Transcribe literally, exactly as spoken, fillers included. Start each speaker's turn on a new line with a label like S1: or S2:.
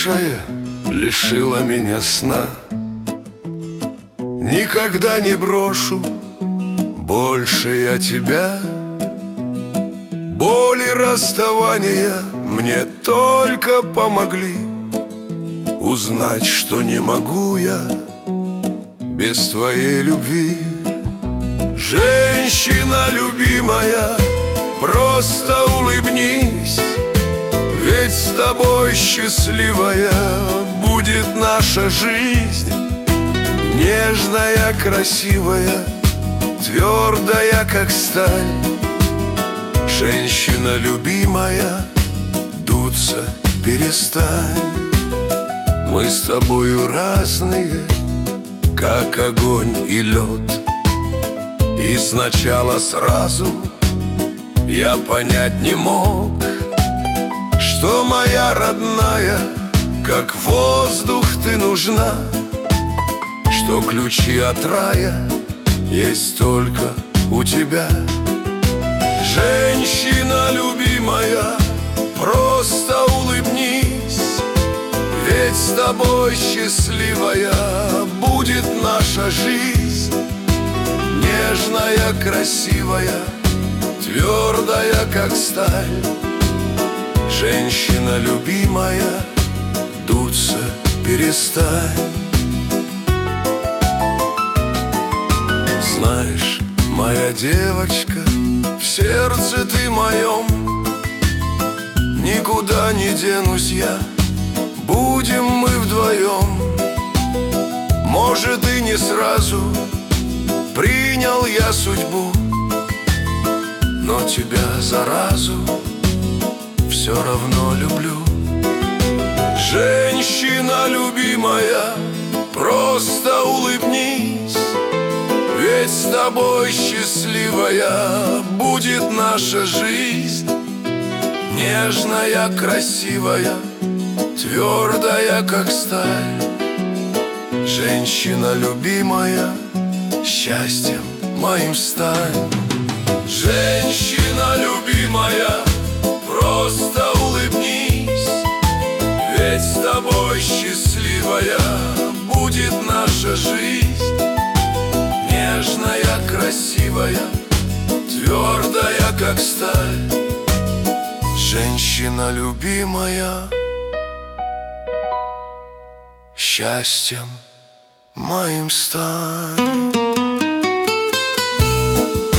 S1: хорошая лишила меня сна. Никогда не брошу больше я тебя. Боли расставания мне только помогли узнать, что не могу я без твоей любви. Женщина любимая, просто улыбнись, ведь с тобой счастливая будет наша жизнь. Нежная, красивая, твердая, как сталь. Женщина любимая, дуться перестань. Мы с тобою разные, как огонь и лед. И сначала сразу я понять не мог, что моя родная, как воздух ты нужна, что ключи от рая есть только у тебя. Женщина любимая, просто улыбнись, ведь с тобой счастливая будет наша жизнь. Нежная, красивая, твердая, как сталь. Женщина любимая, дуться перестань. Знаешь, моя девочка, в сердце ты моем, никуда не денусь я, будем мы вдвоем. Может, и не сразу принял я судьбу, но тебя заразу все равно люблю. Женщина любимая, просто улыбнись, ведь с тобой счастливая будет наша жизнь. Нежная, красивая, твердая, как сталь. Женщина любимая, счастьем моим стань. Женщина любимая, просто улыбнись, ведь с тобой счастливая будет наша жизнь. Нежная, красивая, твердая, как сталь. Женщина любимая, счастьем моим стань.